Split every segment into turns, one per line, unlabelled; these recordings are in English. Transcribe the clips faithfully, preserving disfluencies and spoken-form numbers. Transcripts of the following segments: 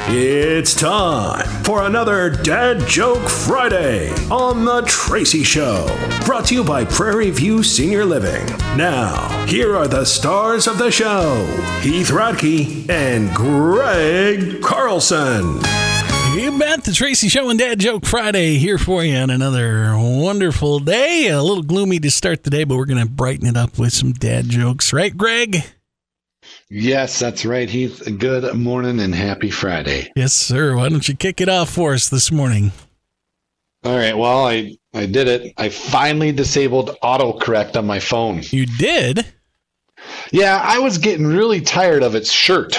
It's time for another Dad Joke Friday on The Tracy Show. Brought to you by Prairie View Senior Living. Now, here are the stars of the show, Heath Radke and Greg Carlson.
You bet. The Tracy Show and Dad Joke Friday here for you on another wonderful day. A little gloomy to start the day, but we're going to brighten it up with some dad jokes. Right, Greg?
Yes, that's right, Heath. Good morning and happy Friday.
Yes, sir. Why don't you kick it off for us this morning?
All right. Well, I, I did it. I finally disabled autocorrect on my phone.
You did?
Yeah, I was getting really tired of its shirt.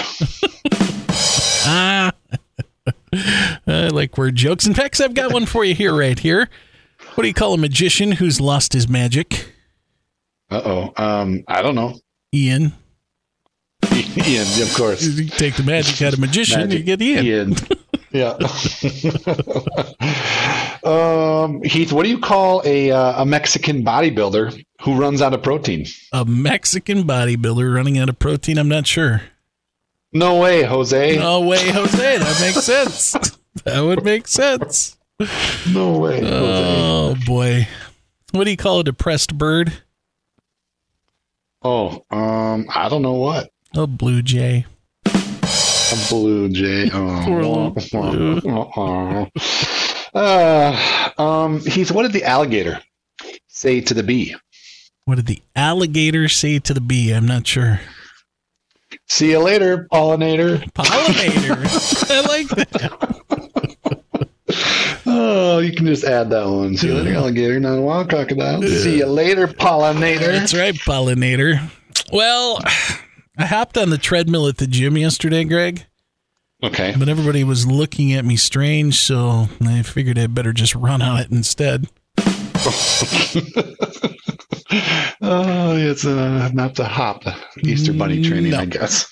Ah. I like word jokes. In fact, I've got one for you here, right here. What do you call a magician who's lost his magic?
Uh-oh. Um, I don't know.
Ian.
Ian, of course.
You take the magic out of magician, magic, you get Ian.
Ian. Yeah. um, Heath, what do you call a uh, a Mexican bodybuilder who runs out of protein?
A Mexican bodybuilder running out of protein? I'm not sure.
No way, Jose.
No way, Jose. That makes sense. That would make sense.
No way, Jose.
Oh, boy. What do you call a depressed bird?
Oh, um, I don't know what.
A blue jay.
A blue jay. Oh.
Poor little blue.
uh, um, Heath, what did the alligator say to the bee?
What did the alligator say to the bee? I'm not sure.
See you later, pollinator.
Pollinator. I like that.
Oh, you can just add that one. See you later, alligator. Not a wild crocodile. See you later, pollinator.
That's right, pollinator. Well, I hopped on the treadmill at the gym yesterday, Greg.
Okay.
But everybody was looking at me strange, so I figured I'd better just run on it instead.
Oh, it's uh, not the hop Easter Bunny training, no. I guess.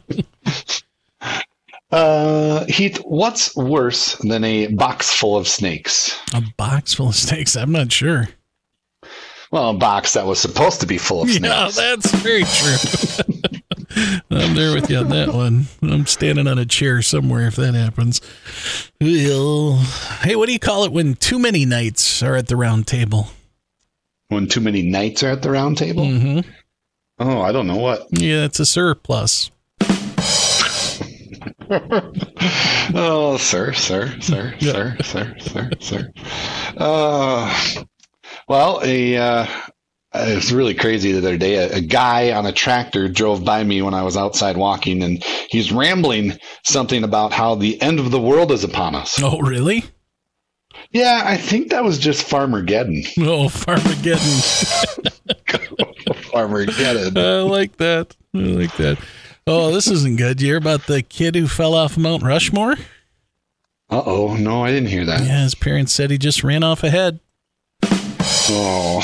uh, Heath, what's worse than a box full of snakes?
A box full of snakes? I'm not sure.
Well, a box that was supposed to be full of snakes.
Yeah, that's very true. I'm there with you on that one. I'm standing on a chair somewhere if that happens. Well, hey, what do you call it when too many knights are at the round table?
When too many knights are at the round table?
Mm-hmm.
Oh, I don't know what.
Yeah, it's a surplus.
Oh, sir, sir, sir, yeah. sir, sir, sir, sir. Uh, well, a, uh, it was really crazy the other day. A, a guy on a tractor drove by me when I was outside walking, and he's rambling something about how the end of the world is upon us.
Oh, really?
Yeah, I think that was just Farmergeddon.
Oh, Farmergeddon.
Farmergeddon.
I like that. I like that. Oh, this isn't good. You hear about the kid who fell off Mount Rushmore?
Uh-oh. No, I didn't hear that.
Yeah, his parents said he just ran off ahead.
Oh.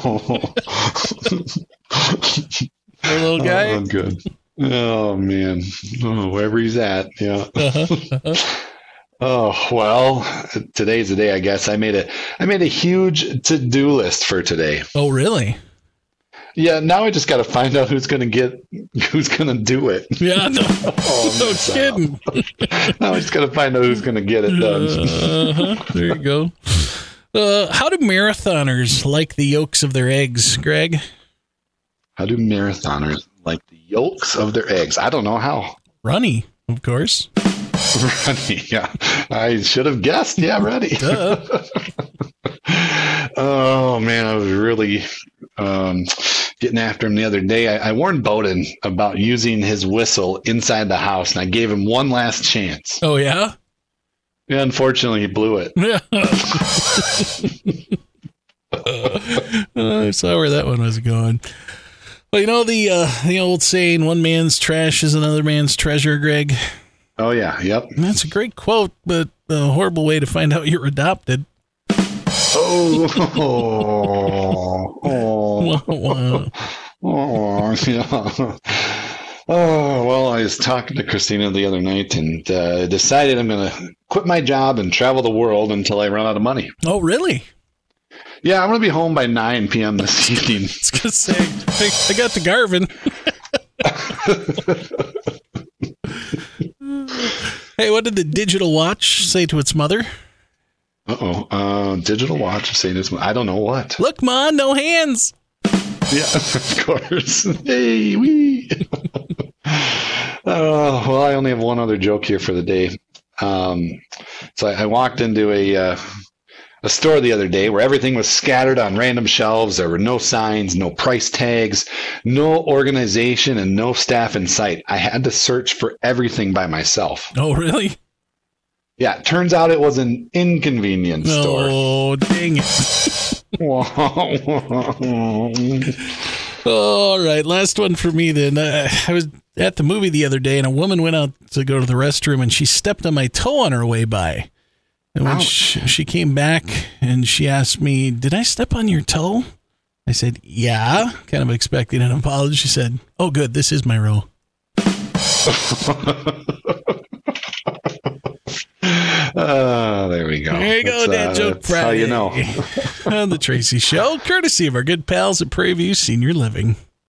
Poor little guy.
Oh, good. Oh, man. Oh, wherever he's at. Yeah.
Uh-huh. Uh-huh.
Oh, well, today's the day, I guess. I made a I made a huge to-do list for today.
Oh, really?
Yeah, now I just got to find out who's going to get who's going to do it.
Yeah, no, oh, no kidding.
Now I just got to find out who's going to get it done.
Uh-huh. There you go. Uh, how do marathoners like the yolks of their eggs, Greg?
How do marathoners like the yolks of their eggs? I don't know how.
Runny, of course.
Runny, yeah. I should have guessed. Yeah, ready. Oh, man, I was really um, getting after him the other day. I, I warned Bowden about using his whistle inside the house, and I gave him one last chance.
Oh, yeah?
Yeah, unfortunately, he blew it.
Yeah. uh, I saw where that one was going. Well, you know the uh, the old saying, one man's trash is another man's treasure, Greg?
Oh, yeah. Yep.
That's a great quote, but a horrible way to find out you're adopted.
Oh. Oh.
Wow.
Oh, yeah. Oh, well, I was talking to Christina the other night and uh, decided I'm going to quit my job and travel the world until I run out of money.
Oh, really?
Yeah, I'm going to be home by nine p.m. this evening.
I was going to say, I, I got to Garvin. Hey, what did the digital watch say to its mother?
Uh-oh. Uh, digital watch saying this. I don't know what.
Look, Ma, no hands.
Yeah, of course. Hey, wee. Oh, well, I only have one other joke here for the day. Um, so I, I walked into a uh, a store the other day where everything was scattered on random shelves. There were no signs, no price tags, no organization, and no staff in sight. I had to search for everything by myself.
Oh, really?
Yeah, it turns out it was an inconvenience
oh,
store.
Oh, dang it. All right, last one for me then. Uh, I was at the movie the other day, and a woman went out to go to the restroom, and she stepped on my toe on her way by. And when she, she came back, and she asked me, did I step on your toe? I said, yeah, kind of expecting an apology. She said, oh, good, this is my row.
Oh, there we go.
There you go,
that's,
Dad
uh,
Joke
that's
Friday.
how you know.
On the Tracy Show, courtesy of our good pals at Prairie View Senior Living.